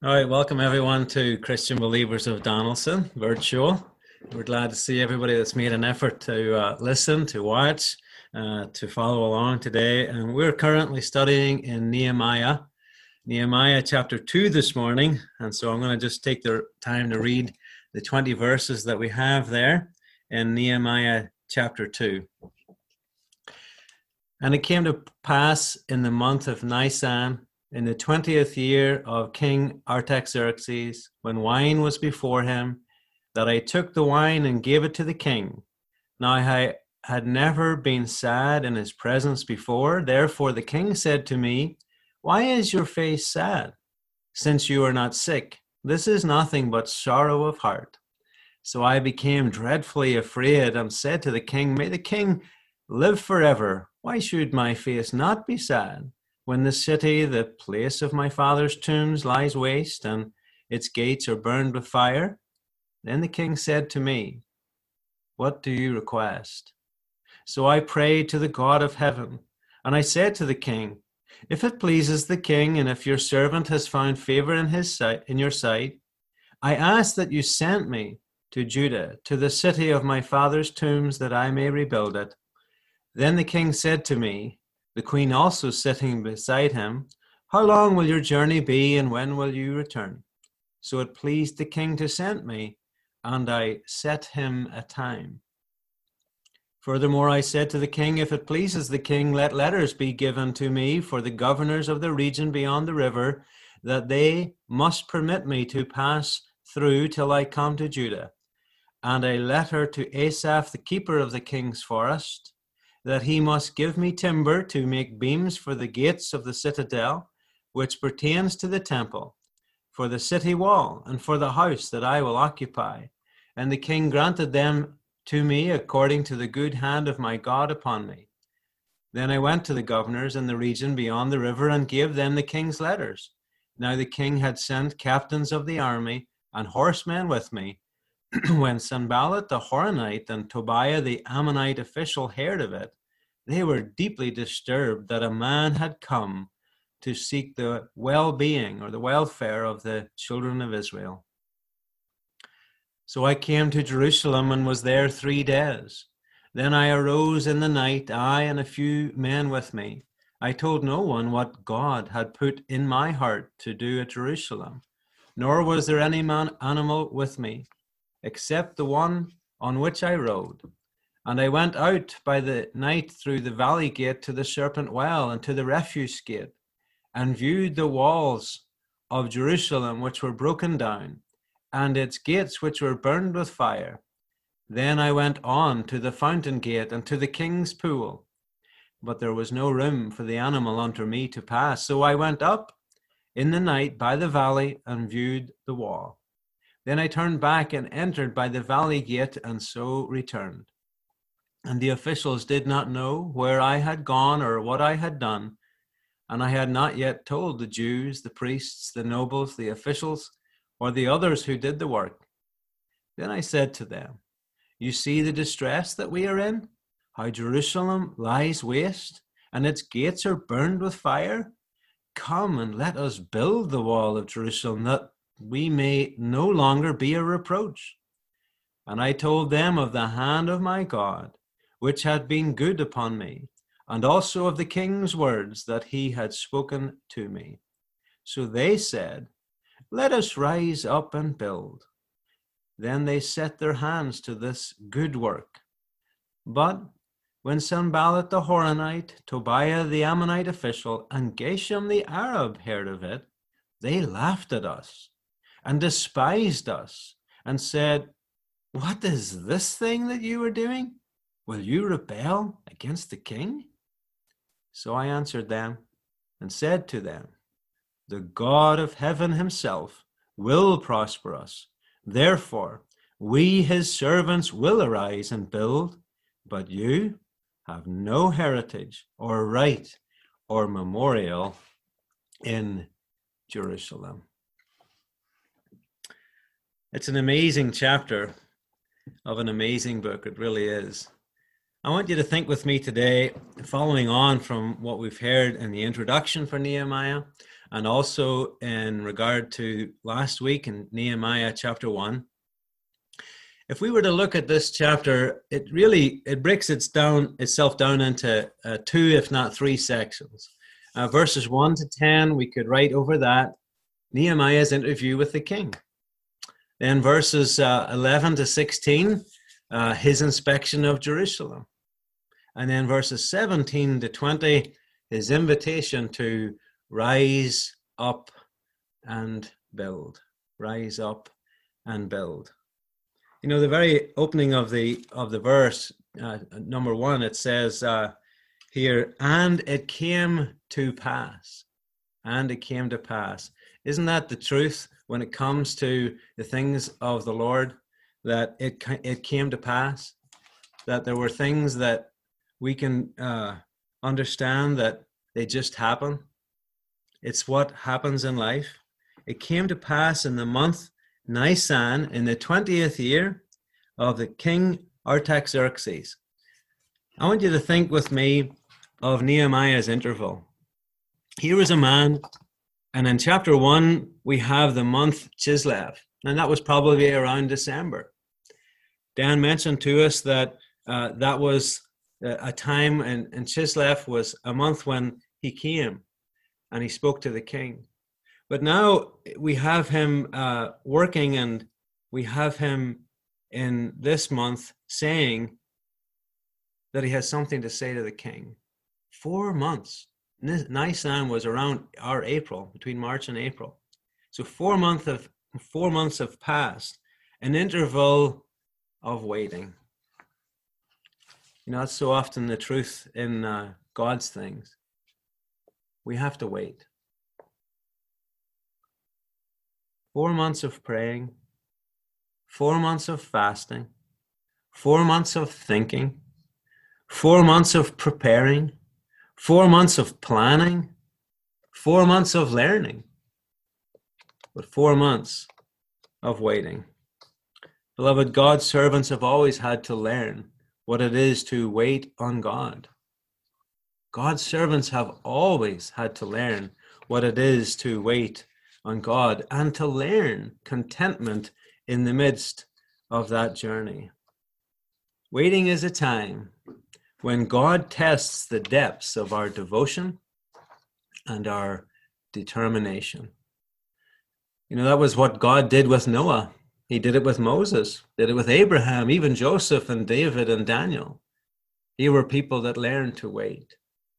All right, welcome everyone to Christian Believers of Donaldson virtual. We're glad to see everybody that's made an effort to listen, to watch, to follow along today. And we're currently studying in Nehemiah chapter 2 this morning. And so I'm going to just take the time to read the 20 verses that we have there in Nehemiah chapter 2. And it came to pass in the month of Nisan, in the 20th year of King Artaxerxes, when wine was before him, that I took the wine and gave it to the king. Now I had never been sad in his presence before. Therefore the king said to me, "Why is your face sad, since you are not sick? This is nothing but sorrow of heart." So I became dreadfully afraid and said to the king, "May the king live forever. Why should my face not be sad? When the city, the place of my father's tombs, lies waste, and its gates are burned with fire?" Then the king said to me, "What do you request?" So I prayed to the God of heaven, and I said to the king, "If it pleases the king, and if your servant has found favor in your sight, I ask that you send me to Judah, to the city of my father's tombs, that I may rebuild it." Then the king said to me, the queen also sitting beside him, "How long will your journey be, and when will you return?" So it pleased the king to send me, and I set him a time. Furthermore, I said to the king, "If it pleases the king, let letters be given to me for the governors of the region beyond the river, that they must permit me to pass through till I come to Judah. And a letter to Asaph, the keeper of the king's forest, that he must give me timber to make beams for the gates of the citadel, which pertains to the temple, for the city wall, and for the house that I will occupy." And the king granted them to me according to the good hand of my God upon me. Then I went to the governors in the region beyond the river and gave them the king's letters. Now the king had sent captains of the army and horsemen with me. When Sanballat the Horonite and Tobiah the Ammonite official heard of it, they were deeply disturbed that a man had come to seek the well-being or the welfare of the children of Israel. So I came to Jerusalem and was there 3 days. Then I arose in the night, I and a few men with me. I told no one what God had put in my heart to do at Jerusalem, nor was there any animal with me, except the one on which I rode. And I went out by the night through the valley gate to the Serpent Well and to the refuse gate, and viewed the walls of Jerusalem which were broken down, and its gates which were burned with fire. Then I went on to the fountain gate and to the king's pool, but there was no room for the animal under me to pass. So I went up in the night by the valley and viewed the wall. Then I turned back and entered by the valley gate, and so returned. And the officials did not know where I had gone or what I had done, and I had not yet told the Jews, the priests, the nobles, the officials, or the others who did the work. Then I said to them, "You see the distress that we are in, how Jerusalem lies waste, and its gates are burned with fire? Come and let us build the wall of Jerusalem, that we may no longer be a reproach." And I told them of the hand of my God, which had been good upon me, and also of the king's words that he had spoken to me. So they said, "Let us rise up and build." Then they set their hands to this good work. But when Sanballat the Horonite, Tobiah the Ammonite official, and Geshem the Arab heard of it, they laughed at us and despised us and said, "What is this thing that you are doing? Will you rebel against the king?" So I answered them and said to them, "The God of heaven himself will prosper us. Therefore, we his servants will arise and build, but you have no heritage or right or memorial in Jerusalem." It's an amazing chapter of an amazing book. It really is. I want you to think with me today, following on from what we've heard in the introduction for Nehemiah, and also in regard to last week in Nehemiah chapter 1. If we were to look at this chapter, it breaks itself down into 2, if not 3 sections. Verses 1 to 10, we could write over that Nehemiah's interview with the king. Then verses 11 to 16, his inspection of Jerusalem. And then verses 17 to 20, his invitation to rise up and build. Rise up and build. You know, the very opening of the verse, number 1, it says here, and it came to pass. And it came to pass. Isn't that the truth when it comes to the things of the Lord, that it came to pass? That there were things that we can understand that they just happen. It's what happens in life. It came to pass in the month Nisan, in the 20th year of the king Artaxerxes. I want you to think with me of Nehemiah's interval. Here was a man, and in chapter 1, we have the month Chislev, and that was probably around December. Dan mentioned to us that that was a time, and Chislev was a month when he came and he spoke to the king. But now we have him working, and we have him in this month saying that he has something to say to the king. 4 months. Nisan was around our April, between March and April. So 4 months have passed, an interval of waiting. You know, that's so often the truth in God's things. We have to wait. 4 months of praying, 4 months of fasting, 4 months of thinking, 4 months of preparing, 4 months of planning, 4 months of learning, but 4 months of waiting. Beloved, God's servants have always had to learn what it is to wait on God. God's servants have always had to learn what it is to wait on God and to learn contentment in the midst of that journey. Waiting is a time when God tests the depths of our devotion and our determination. You know, that was what God did with Noah. He did it with Moses, did it with Abraham, even Joseph and David and Daniel. They were people that learned to wait.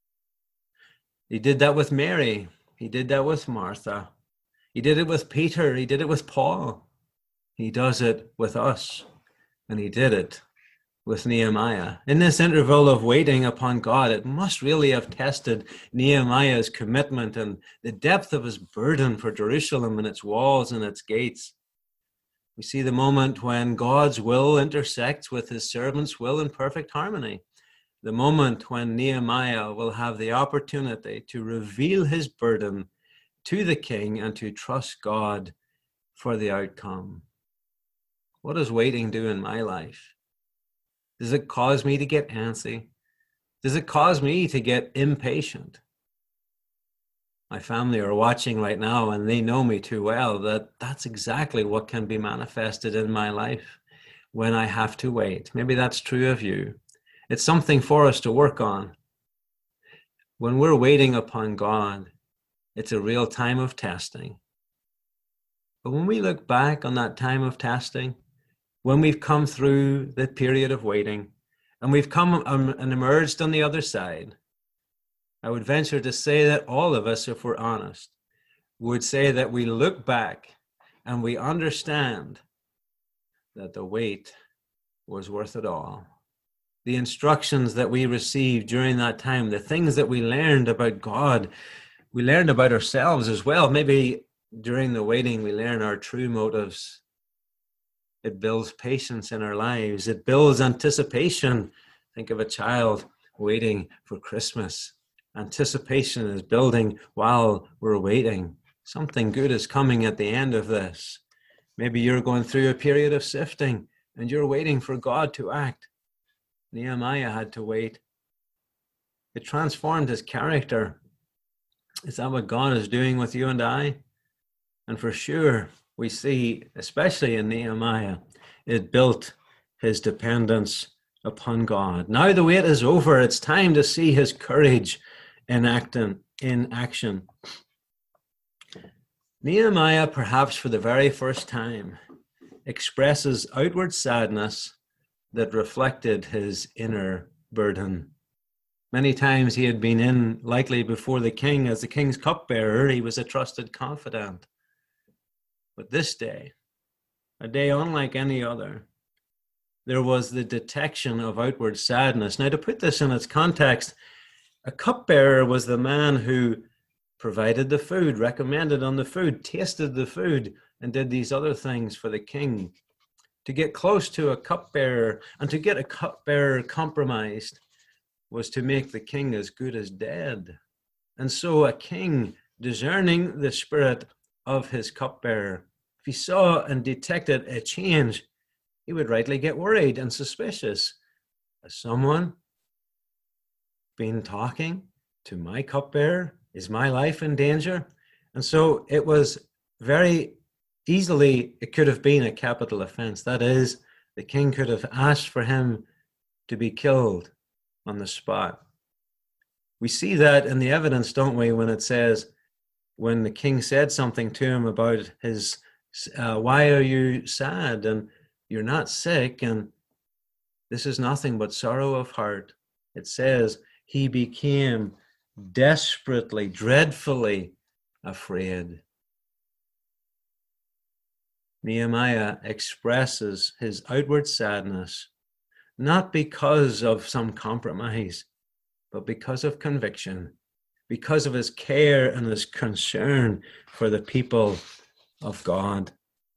He did that with Mary. He did that with Martha. He did it with Peter. He did it with Paul. He does it with us. And he did it with Nehemiah. In this interval of waiting upon God, it must really have tested Nehemiah's commitment and the depth of his burden for Jerusalem and its walls and its gates. We see the moment when God's will intersects with his servant's will in perfect harmony. The moment when Nehemiah will have the opportunity to reveal his burden to the king and to trust God for the outcome. What does waiting do in my life? Does it cause me to get antsy? Does it cause me to get impatient? My family are watching right now, and they know me too well that that's exactly what can be manifested in my life when I have to wait. Maybe that's true of you. It's something for us to work on. When we're waiting upon God, it's a real time of testing. But when we look back on that time of testing, when we've come through the period of waiting and we've come and emerged on the other side, I would venture to say that all of us, if we're honest, would say that we look back and we understand that the wait was worth it all. The instructions that we received during that time, the things that we learned about God, we learned about ourselves as well. Maybe during the waiting, we learn our true motives. It builds patience in our lives. It builds anticipation. Think of a child waiting for Christmas. Anticipation is building while we're waiting. Something good is coming at the end of this. Maybe you're going through a period of sifting and you're waiting for God to act. Nehemiah had to wait. It transformed his character. Is that what God is doing with you and I? And for sure, we see, especially in Nehemiah, it built his dependence upon God. Now the wait is over. It's time to see his courage in action. Nehemiah, perhaps for the very first time, expresses outward sadness that reflected his inner burden. Many times he had been in, likely before the king, as the king's cupbearer. He was a trusted confidant. But this day, a day unlike any other, there was the detection of outward sadness. Now, to put this in its context, a cupbearer was the man who provided the food, recommended on the food, tasted the food, and did these other things for the king. To get close to a cupbearer and to get a cupbearer compromised was to make the king as good as dead. And so a king, discerning the spirit of his cupbearer, if he saw and detected a change, he would rightly get worried and suspicious. Has someone been talking to my cupbearer? Is my life in danger? And so it was very easily, it could have been a capital offense. That is, the king could have asked for him to be killed on the spot. We see that in the evidence, don't we, when it says, when the king said something to him about his, why are you sad? And you're not sick, and this is nothing but sorrow of heart. It says he became desperately, dreadfully afraid. Nehemiah expresses his outward sadness, not because of some compromise, but because of conviction, because of his care and his concern for the people of God.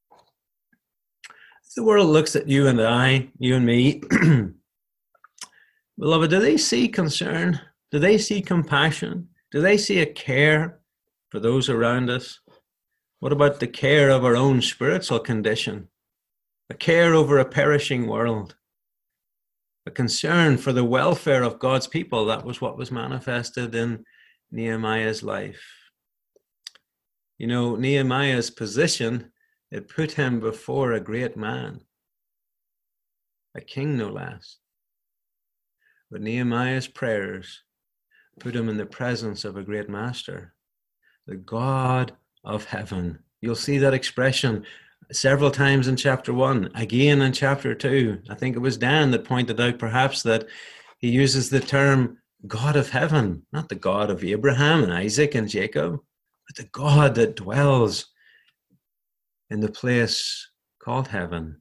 The world looks at you and I, you and me. Beloved, do they see concern? Do they see compassion? Do they see a care for those around us? What about the care of our own spiritual condition? A care over a perishing world? A concern for the welfare of God's people? That was what was manifested in Nehemiah's life. You know, Nehemiah's position, it put him before a great man, a king no less. But Nehemiah's prayers put him in the presence of a great master, the God of heaven. You'll see that expression several times in chapter 1, again in chapter 2. I think it was Dan that pointed out perhaps that he uses the term God of heaven, not the God of Abraham and Isaac and Jacob, but the God that dwells in the place called heaven.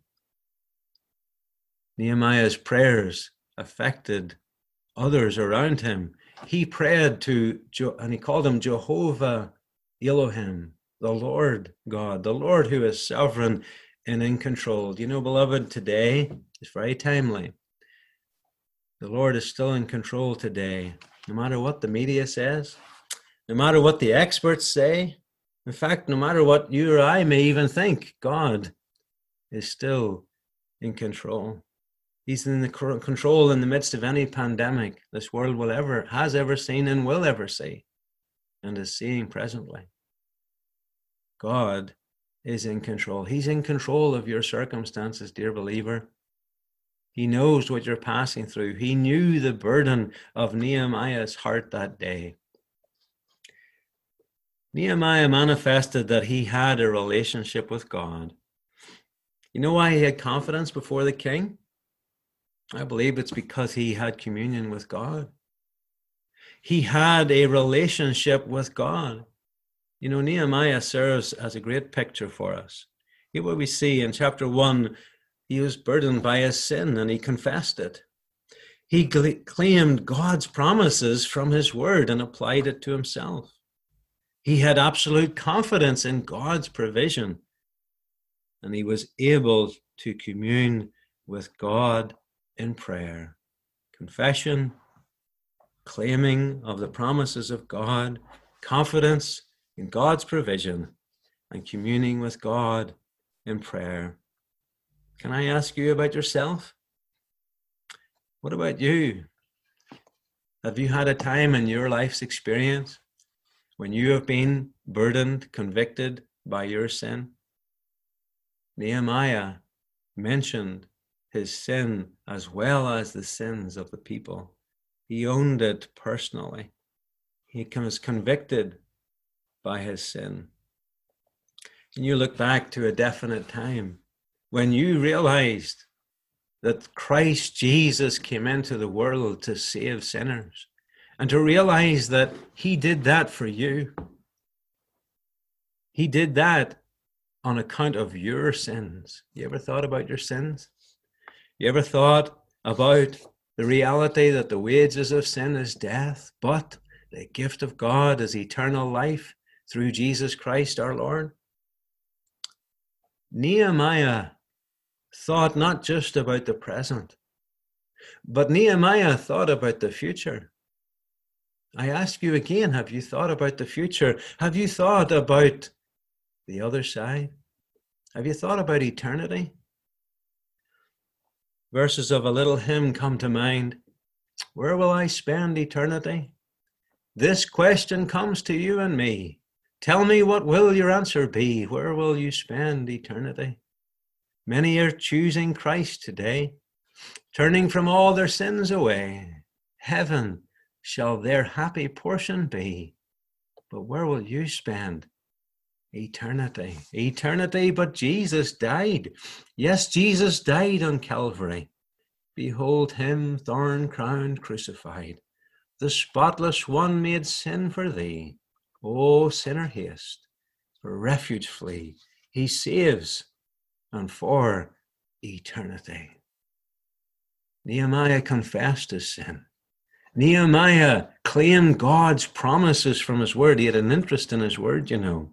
Nehemiah's prayers affected others around him. He prayed to, and he called him Jehovah Elohim, the Lord God, the Lord who is sovereign and in control. You know, beloved, today is very timely. The Lord is still in control today, no matter what the media says, no matter what the experts say. In fact, no matter what you or I may even think, God is still in control. He's in the control in the midst of any pandemic this world has ever seen and will ever see, and is seeing presently. God is in control. He's in control of your circumstances, dear believer. He knows what you're passing through. He knew the burden of Nehemiah's heart that day. Nehemiah manifested that he had a relationship with God. You know why he had confidence before the king? I believe it's because he had communion with God. He had a relationship with God. You know, Nehemiah serves as a great picture for us. Here what we see in chapter 1, he was burdened by his sin and he confessed it. He claimed God's promises from his word and applied it to himself. He had absolute confidence in God's provision, and he was able to commune with God in prayer. Confession, claiming of the promises of God, confidence in God's provision, and communing with God in prayer. Can I ask you about yourself? What about you? Have you had a time in your life's experience when you have been burdened, convicted by your sin? Nehemiah mentioned his sin as well as the sins of the people. He owned it personally. He was convicted by his sin. And you look back to a definite time when you realized that Christ Jesus came into the world to save sinners, and to realize that he did that for you. He did that on account of your sins. You ever thought about your sins? You ever thought about the reality that the wages of sin is death, but the gift of God is eternal life through Jesus Christ our Lord? Nehemiah thought not just about the present, but Nehemiah thought about the future. I ask you again, have you thought about the future? Have you thought about the other side? Have you thought about eternity? Verses of a little hymn come to mind. Where will I spend eternity? This question comes to you and me. Tell me, what will your answer be? Where will you spend eternity? Many are choosing Christ today, turning from all their sins away. Heaven shall their happy portion be. But where will you spend eternity? Eternity, but Jesus died. Yes, Jesus died on Calvary. Behold him, thorn-crowned, crucified, the spotless one made sin for thee. O sinner, haste, for refuge flee. He saves, and for eternity. Nehemiah confessed his sin. Nehemiah claimed God's promises from his word. He had an interest in his word, you know.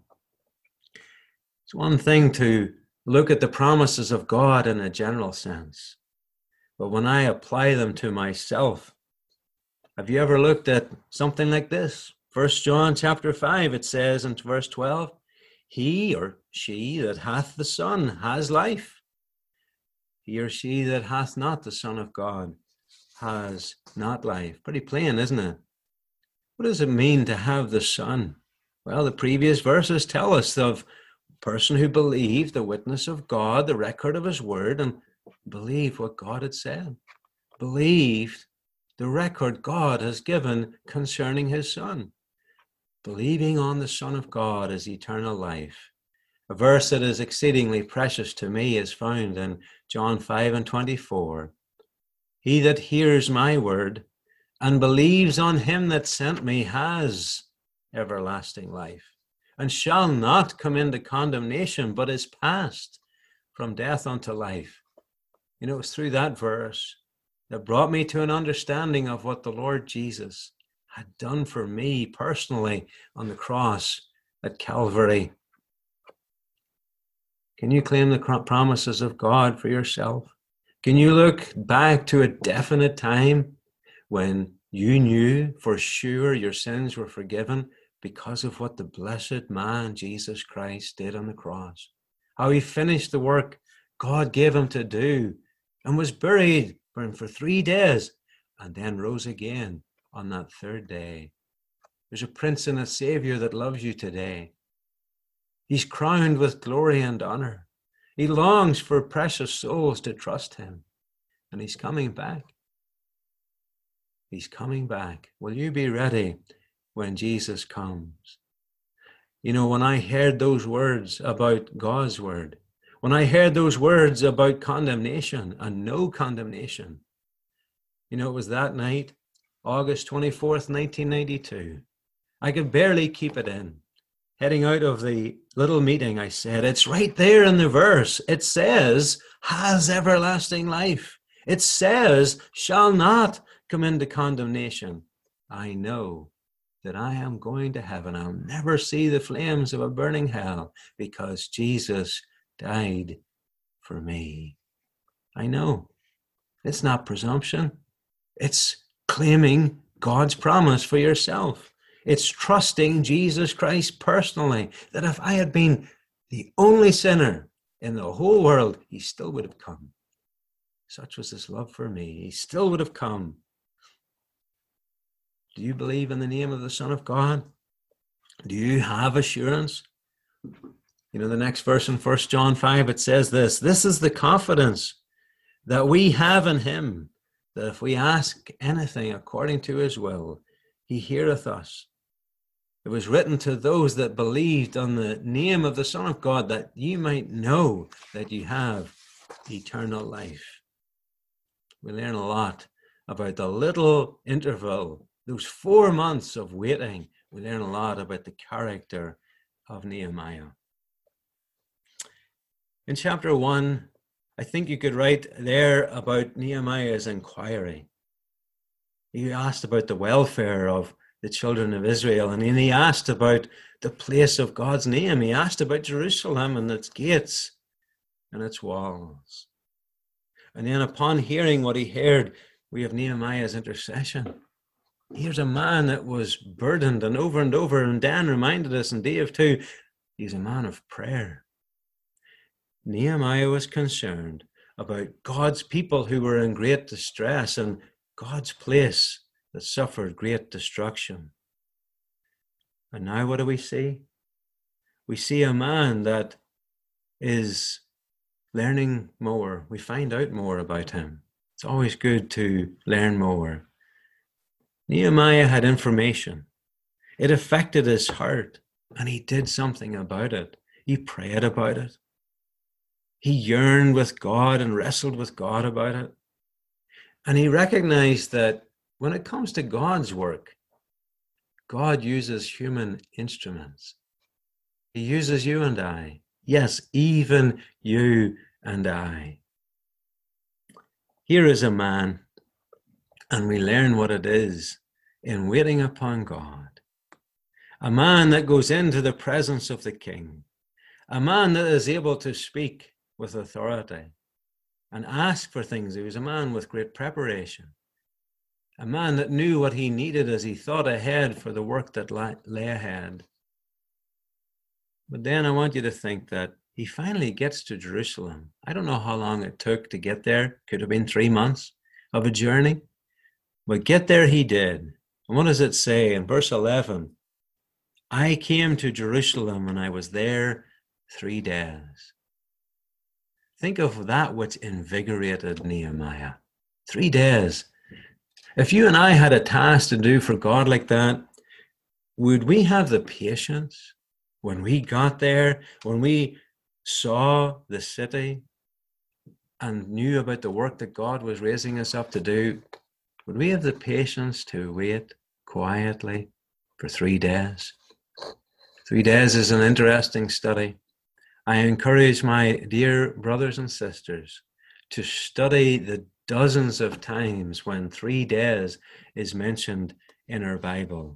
It's one thing to look at the promises of God in a general sense, but when I apply them to myself, have you ever looked at something like this? 1 John chapter 5, it says in verse 12, he or she that hath the Son has life. He or she that hath not the Son of God has not life. Pretty plain, isn't it? What does it mean to have the Son? Well, the previous verses tell us of a person who believed the witness of God, the record of his word, and believed what God had said. Believed the record God has given concerning his Son. Believing on the Son of God is eternal life. A verse that is exceedingly precious to me is found in John 5:24. He that hears my word and believes on him that sent me has everlasting life, and shall not come into condemnation, but is passed from death unto life. You know, it was through that verse that brought me to an understanding of what the Lord Jesus had done for me personally on the cross at Calvary. Can you claim the promises of God for yourself? Can you look back to a definite time when you knew for sure your sins were forgiven because of what the blessed man Jesus Christ did on the cross? How he finished the work God gave him to do and was buried for 3 days and then rose again on that third day. There's a Prince and a Savior that loves you today. He's crowned with glory and honor. He longs for precious souls to trust him, and he's coming back. He's coming back. Will you be ready when Jesus comes? You know, when I heard those words about God's word, when I heard those words about condemnation and no condemnation, you know, it was that night, August 24th, 1992. I could barely keep it in. Heading out of the little meeting, I said, it's right there in the verse. It says, has everlasting life. It says, shall not come into condemnation. I know that I am going to heaven. I'll never see the flames of a burning hell because Jesus died for me. I know. It's not presumption. It's claiming God's promise for yourself. It's trusting Jesus Christ personally, that if I had been the only sinner in the whole world, he still would have come. Such was his love for me. He still would have come. Do you believe in the name of the Son of God? Do you have assurance? You know, the next verse in 1 John 5, it says this: this is the confidence that we have in him, that if we ask anything according to his will, he heareth us. It was written to those that believed on the name of the Son of God, that you might know that you have eternal life. We learn a lot about the little interval, those 4 months of waiting. We learn a lot about the character of Nehemiah. In chapter 1, I think you could write there about Nehemiah's inquiry. He asked about the welfare of the children of Israel, and then he asked about the place of God's name. He asked about Jerusalem and its gates and its walls. And then upon hearing what he heard, we have Nehemiah's intercession. Here's a man that was burdened, and over, and Dan reminded us, and Dave too, he's a man of prayer. Nehemiah was concerned about God's people who were in great distress and God's place that suffered great destruction. And now what do we see? We see a man that is learning more. We find out more about him. It's always good to learn more. Nehemiah had information. It affected his heart, and he did something about it. He prayed about it. He yearned with God and wrestled with God about it. And he recognized that when it comes to God's work, God uses human instruments. He uses you and I. Yes, even you and I. Here is a man, and we learn what it is in waiting upon God. A man that goes into the presence of the king. A man that is able to speak with authority and ask for things. He was a man with great preparation. A man that knew what he needed as he thought ahead for the work that lay ahead. But then I want you to think that he finally gets to Jerusalem. I don't know how long it took to get there. Could have been 3 months of a journey. But get there he did. And what does it say in verse 11? I came to Jerusalem and I was there 3 days. Think of that which invigorated Nehemiah. 3 days. If you and I had a task to do for God like that, would we have the patience when we got there, when we saw the city and knew about the work that God was raising us up to do? Would we have the patience to wait quietly for 3 days? 3 days is an interesting study. I encourage my dear brothers and sisters to study the dozens of times when 3 days is mentioned in our Bible.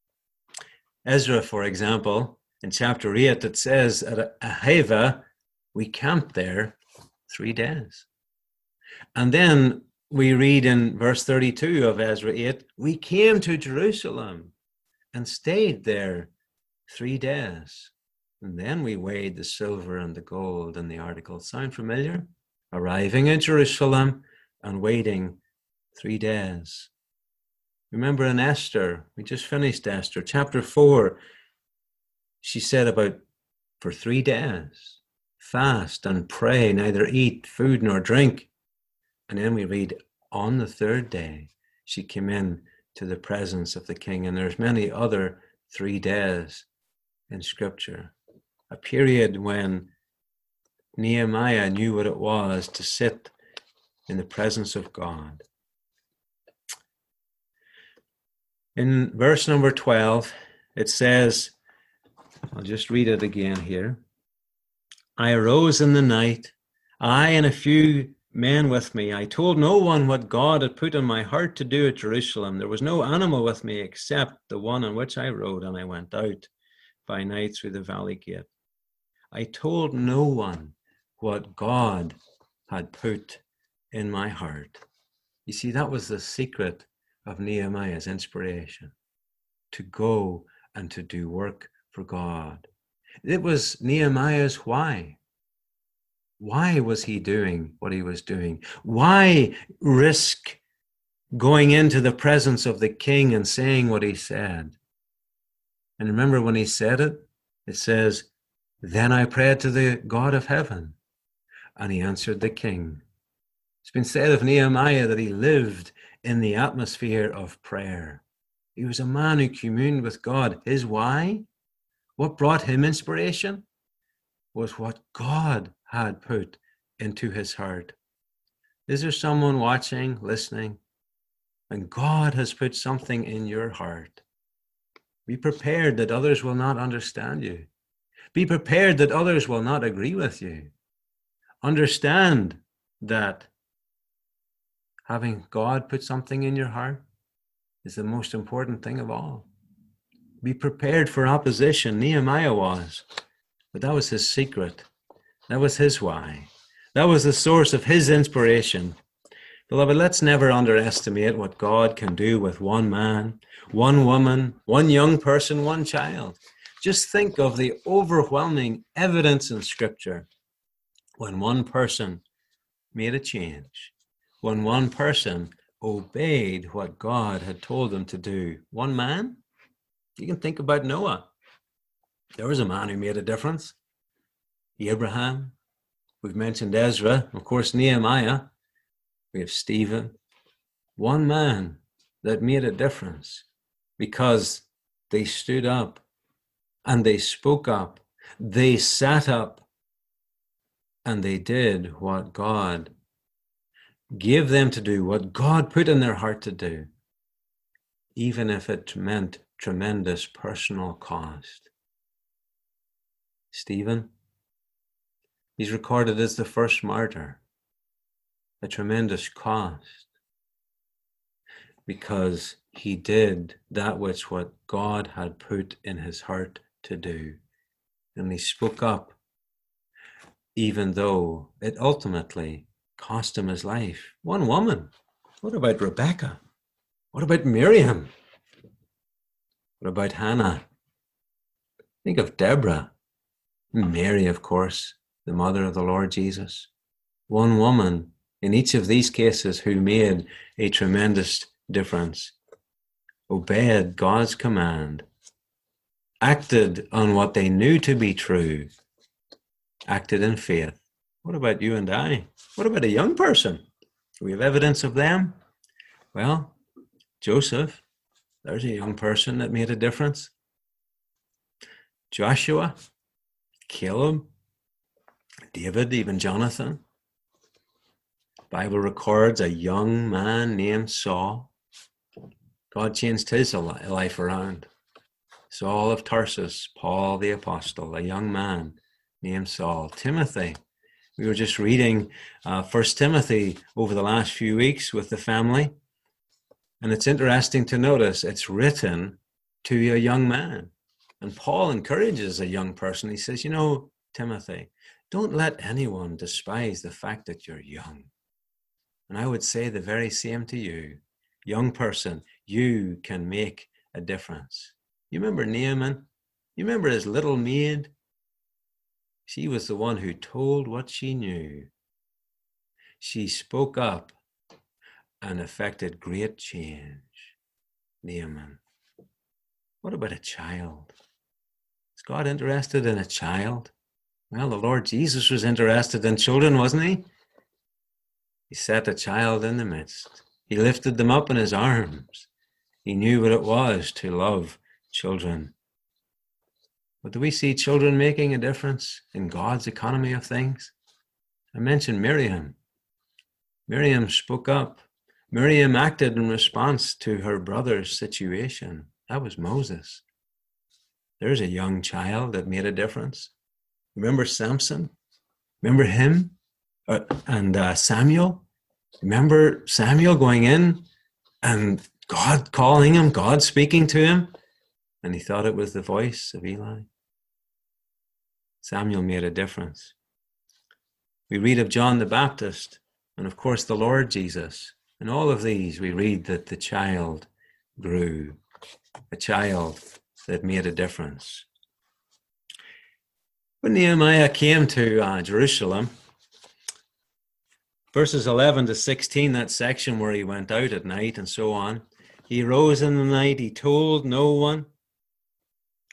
Ezra, for example, in chapter 8, it says at Ahava, we camped there 3 days. And then we read in verse 32 of Ezra 8, we came to Jerusalem and stayed there 3 days. And then we weighed the silver and the gold and the articles. Sound familiar? Arriving in Jerusalem and waiting 3 days. Remember in Esther, we just finished Esther, chapter 4, she said about for 3 days, fast and pray, neither eat food nor drink. And then we read on the 3rd day, she came in to the presence of the king. And there's many other 3 days in Scripture. A period when Nehemiah knew what it was to sit in the presence of God. In verse number 12, it says, I'll just read it again here. I arose in the night, I and a few men with me. I told no one what God had put in my heart to do at Jerusalem. There was no animal with me except the one on which I rode, and I went out by night through the valley gate. I told no one what God had put in my heart. You see, that was the secret of Nehemiah's inspiration, to go and to do work for God. It was Nehemiah's why. Why was he doing what he was doing? Why risk going into the presence of the king and saying what he said? And remember when he said it, it says, "Then I prayed to the God of heaven, and he answered the king." It's been said of Nehemiah that he lived in the atmosphere of prayer. He was a man who communed with God. His why? What brought him inspiration was what God had put into his heart. Is there someone watching, listening, and God has put something in your heart? Be prepared that others will not understand you. Be prepared that others will not agree with you. Understand that having God put something in your heart is the most important thing of all. Be prepared for opposition. Nehemiah was, but that was his secret. That was his why. That was the source of his inspiration. Beloved, let's never underestimate what God can do with one man, one woman, one young person, one child. Just think of the overwhelming evidence in Scripture when one person made a change, when one person obeyed what God had told them to do. One man? You can think about Noah. There was a man who made a difference. Abraham. We've mentioned Ezra. Of course, Nehemiah. We have Stephen. One man that made a difference because they stood up and they spoke up. They sat up and they did what God gave them to do, what God put in their heart to do, even if it meant tremendous personal cost. Stephen, he's recorded as the first martyr, a tremendous cost, because he did that which what God had put in his heart to do. And he spoke up, even though it ultimately cost him his life. One woman. What about Rebecca? What about Miriam? What about Hannah? Think of Deborah. Mary, of course, the mother of the Lord Jesus. One woman in each of these cases who made a tremendous difference, obeyed God's command, acted on what they knew to be true, acted in faith. What about you and I? What about a young person? Do we have evidence of them? Well, Joseph, there's a young person that made a difference. Joshua, Caleb, David, even Jonathan. The Bible records a young man named Saul. God changed his life around. Saul of Tarsus, Paul the Apostle, a young man named Saul. Timothy. We were just reading 1 Timothy over the last few weeks with the family. And it's interesting to notice it's written to a young man. And Paul encourages a young person. He says, Timothy, don't let anyone despise the fact that you're young. And I would say the very same to you. Young person, you can make a difference. You remember Naaman? You remember his little maid? She was the one who told what she knew. She spoke up and effected great change. Naaman. What about a child? Is God interested in a child? Well, the Lord Jesus was interested in children, wasn't he? He set a child in the midst. He lifted them up in his arms. He knew what it was to love children. But do we see children making a difference in God's economy of things? I mentioned Miriam. Miriam spoke up. Miriam acted in response to her brother's situation. That was Moses. There's a young child that made a difference. Remember Samson? Remember him? And Samuel? Remember Samuel going in and God calling him, God speaking to him? And he thought it was the voice of Eli. Samuel made a difference. We read of John the Baptist and of course the Lord Jesus. In all of these we read that the child grew, a child that made a difference. When Nehemiah came to Jerusalem, verses 11 to 16, that section where he went out at night and so on, he rose in the night, he told no one.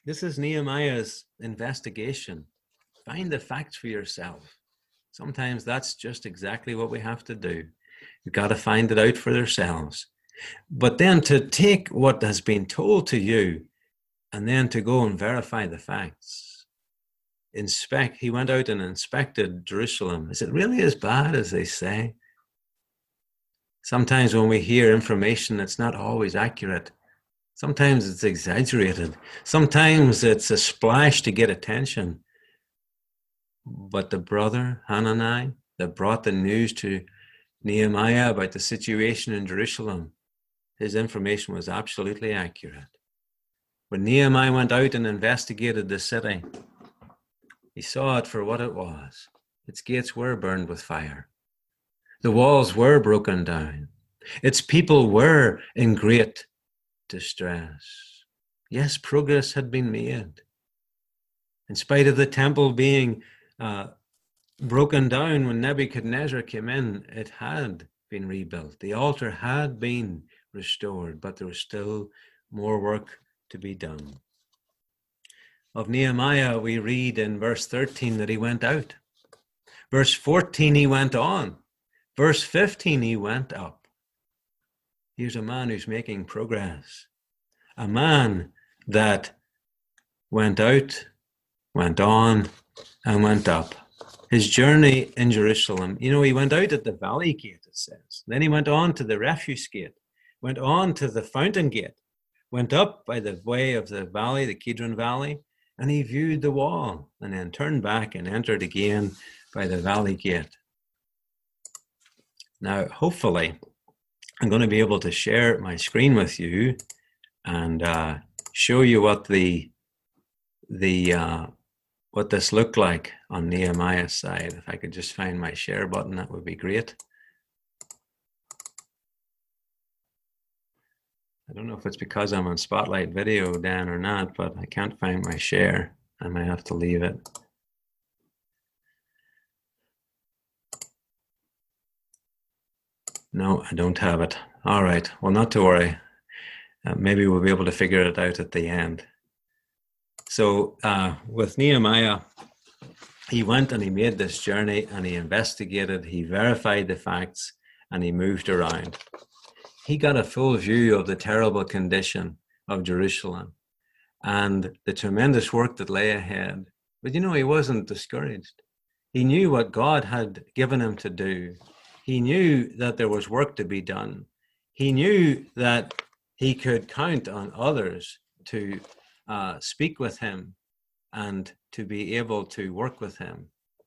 This is Nehemiah's investigation. Find the facts for yourself. Sometimes that's just exactly what we have to do. You've got to find it out for yourselves. But then to take what has been told to you and then to go and verify the facts. He went out and inspected Jerusalem. Is it really as bad as they say? Sometimes when we hear information, it's not always accurate. Sometimes it's exaggerated. Sometimes it's a splash to get attention. But the brother, Hanani, that brought the news to Nehemiah about the situation in Jerusalem, his information was absolutely accurate. When Nehemiah went out and investigated the city, he saw it for what it was. Its gates were burned with fire. The walls were broken down. Its people were in great distress. Yes, progress had been made. In spite of the temple being broken down when Nebuchadnezzar came in, it had been rebuilt. The altar had been restored, but there was still more work to be done. Of Nehemiah, we read in verse 13 that he went out. Verse 14, he went on. Verse 15, he went up. Here's a man who's making progress. A man that went out, went on, and went up. His journey in Jerusalem, he went out at the valley gate, it says. Then he went on to the refuse gate, went on to the fountain gate, went up by the way of the valley, the Kidron Valley, and he viewed the wall, and then turned back and entered again by the valley gate. Now, hopefully, I'm going to be able to share my screen with you and show you what what this looked like on Nehemiah's side. If I could just find my share button, that would be great. I don't know if it's because I'm on Spotlight Video, Dan, or not, but I can't find my share. I might have to leave it. No, I don't have it. All right. Well, not to worry. Maybe we'll be able to figure it out at the end. So with Nehemiah, he went and he made this journey and he investigated, he verified the facts, and he moved around. He got a full view of the terrible condition of Jerusalem and the tremendous work that lay ahead. But he wasn't discouraged. He knew what God had given him to do. He knew that there was work to be done. He knew that he could count on others to speak with him and to be able to work with him.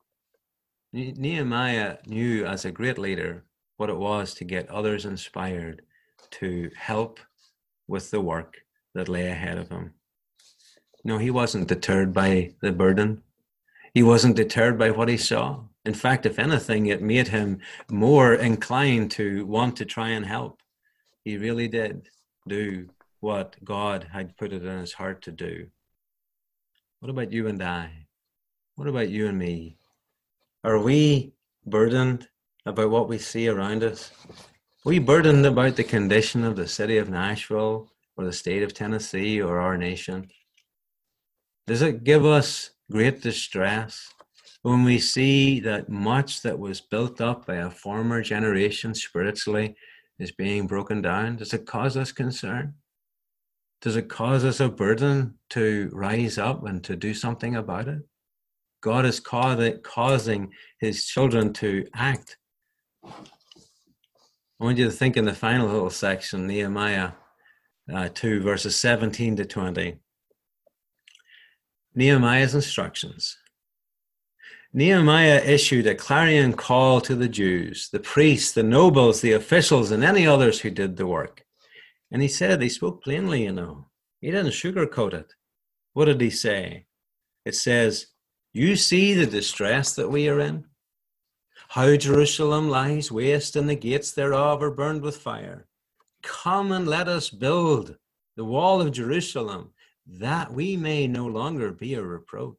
Nehemiah knew as a great leader what it was to get others inspired to help with the work that lay ahead of him. No, he wasn't deterred by the burden. He wasn't deterred by what he saw. In fact, if anything, it made him more inclined to want to try and help. He really did do what God had put it in his heart to do. What about you and I? What about you and me? Are we burdened about what we see around us? Are we burdened about the condition of the city of Nashville or the state of Tennessee or our nation? Does it give us great distress when we see that much that was built up by a former generation spiritually is being broken down? Does it cause us concern? Does it cause us a burden to rise up and to do something about it? God is causing his children to act. I want you to think in the final little section, Nehemiah 2, verses 17 to 20. Nehemiah's instructions. Nehemiah issued a clarion call to the Jews, the priests, the nobles, the officials, and any others who did the work. And he spoke plainly, He didn't sugarcoat it. What did he say? It says, you see the distress that we are in, how Jerusalem lies waste and the gates thereof are burned with fire. Come and let us build the wall of Jerusalem, that we may no longer be a reproach.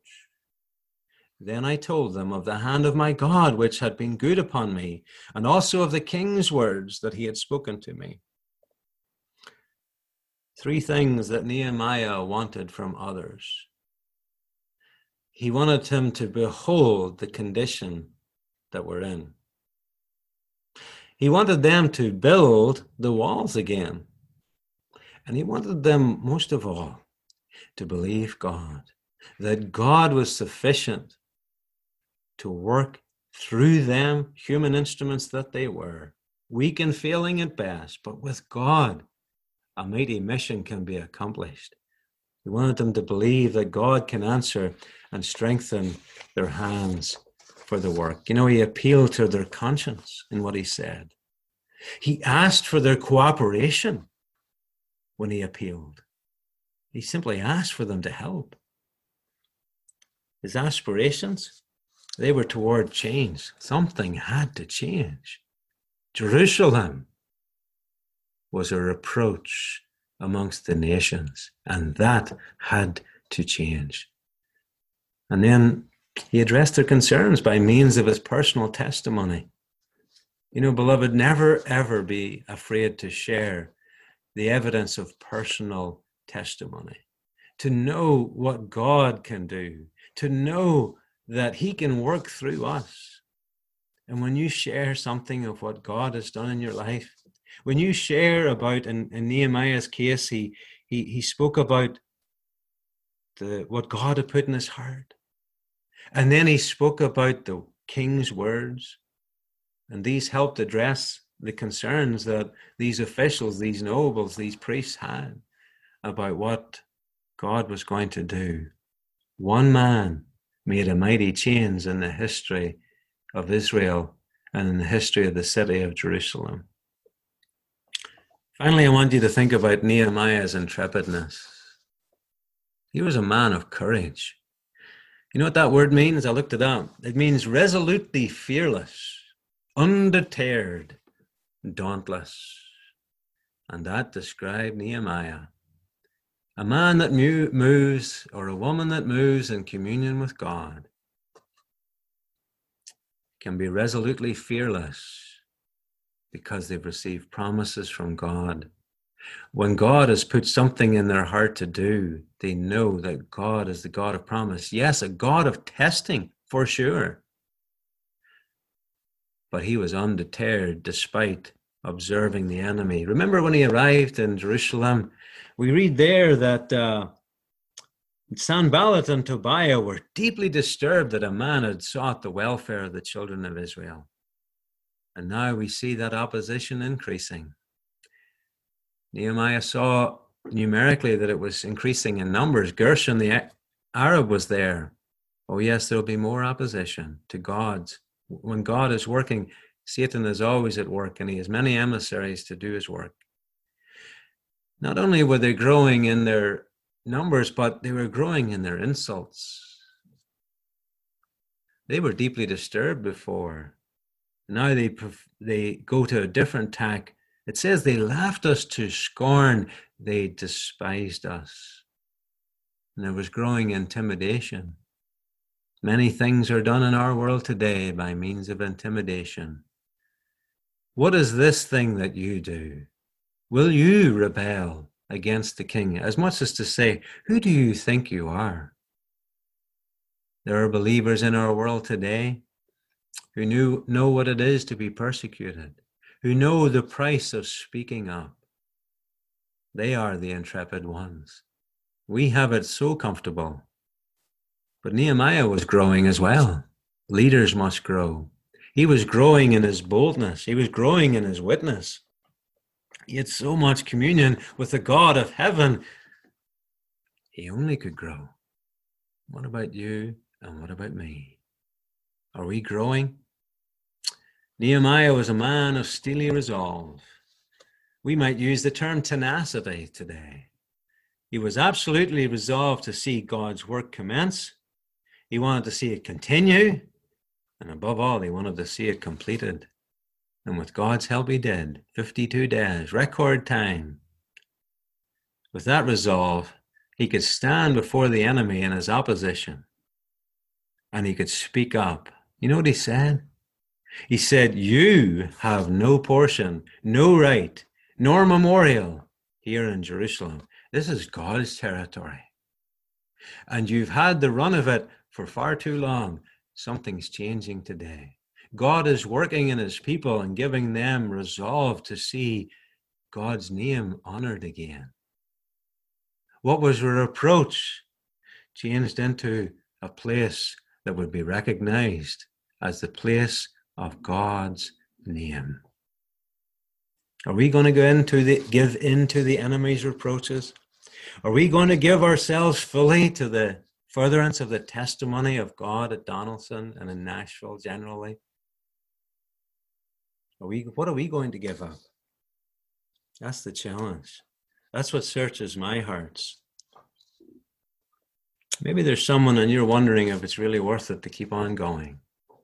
Then I told them of the hand of my God, which had been good upon me, and also of the king's words that he had spoken to me. Three things that Nehemiah wanted from others. He wanted them to behold the condition that we're in. He wanted them to build the walls again. And he wanted them, most of all, to believe God, that God was sufficient to work through them, human instruments that they were, weak and failing at best, but with God, a mighty mission can be accomplished. He wanted them to believe that God can answer and strengthen their hands for the work. You know, he appealed to their conscience in what he said. He asked for their cooperation when he appealed. He simply asked for them to help. His aspirations, they were toward change. Something had to change. Jerusalem was a reproach amongst the nations, and that had to change. And then he addressed their concerns by means of his personal testimony. You know, beloved, never ever be afraid to share the evidence of personal testimony, to know what God can do, to know that he can work through us. And when you share something of what God has done in your life, when you share about, in Nehemiah's case, he spoke about what God had put in his heart. And then he spoke about the king's words. And these helped address the concerns that these officials, these nobles, these priests had about what God was going to do. One man made a mighty change in the history of Israel and in the history of the city of Jerusalem. Finally, I want you to think about Nehemiah's intrepidness. He was a man of courage. You know what that word means? I looked it up. It means resolutely fearless, undeterred, dauntless. And that described Nehemiah. A man that moves, or a woman that moves in communion with God, can be resolutely fearless because they've received promises from God. When God has put something in their heart to do, they know that God is the God of promise. Yes, a God of testing, for sure. But he was undeterred despite observing the enemy. Remember when he arrived in Jerusalem, we read there that Sanballat and Tobiah were deeply disturbed that a man had sought the welfare of the children of Israel. And now we see that opposition increasing. Nehemiah saw numerically that it was increasing in numbers. Gershon, the Arab, was there. Oh yes, there'll be more opposition to God's. When God is working, Satan is always at work, and he has many emissaries to do his work. Not only were they growing in their numbers, but they were growing in their insults. They were deeply disturbed before. Now they go to a different tack. It says they laughed us to scorn. They despised us. And there was growing intimidation. Many things are done in our world today by means of intimidation. What is this thing that you do? Will you rebel against the king? As much as to say, who do you think you are? There are believers in our world today who know what it is to be persecuted, who know the price of speaking up. They are the intrepid ones. We have it so comfortable. But Nehemiah was growing as well. Leaders must grow. He was growing in his boldness. He was growing in his witness. He had so much communion with the God of heaven. He only could grow. What about you and what about me? Are we growing? Nehemiah was a man of steely resolve. We might use the term tenacity today. He was absolutely resolved to see God's work commence. He wanted to see it continue. And above all, he wanted to see it completed. And with God's help, he did. 52 days, record time. With that resolve, he could stand before the enemy in his opposition. And he could speak up. You know what he said? He said, you have no portion, no right, nor memorial here in Jerusalem. This is God's territory. And you've had the run of it for far too long. Something's changing today. God is working in his people and giving them resolve to see God's name honored again. What was a reproach changed into a place that would be recognized as the place of God's name. Are we going to give in to the enemy's reproaches? Are we going to give ourselves fully to the furtherance of the testimony of God at Donaldson and in Nashville generally? What are we going to give up? That's the challenge. That's what searches my hearts. Maybe there's someone and you're wondering if it's really worth it to keep on going.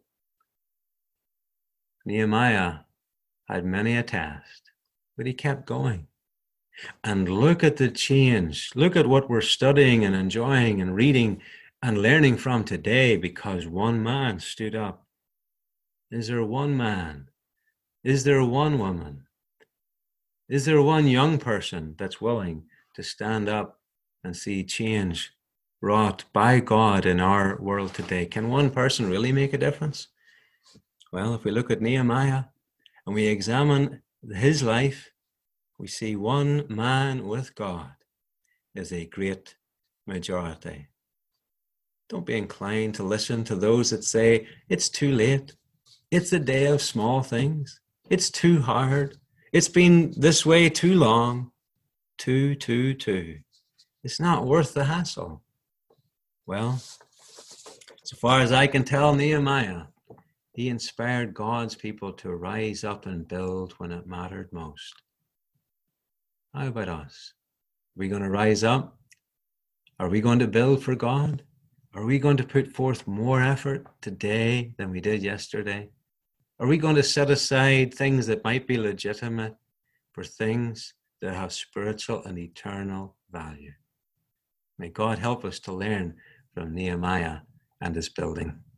Nehemiah had many a test, but he kept going. And look at the change. Look at what we're studying and enjoying and reading and learning from today, because one man stood up. Is there one man? Is there one woman? Is there one young person that's willing to stand up and see change wrought by God in our world today? Can one person really make a difference? Well, if we look at Nehemiah and we examine his life, we see one man with God is a great majority. Don't be inclined to listen to those that say, it's too late. It's a day of small things. It's too hard. It's been this way too long. Too. It's not worth the hassle. Well, so far as I can tell, Nehemiah, he inspired God's people to rise up and build when it mattered most. How about us? Are we going to rise up? Are we going to build for God? Are we going to put forth more effort today than we did yesterday? Are we going to set aside things that might be legitimate for things that have spiritual and eternal value? May God help us to learn from Nehemiah and his building.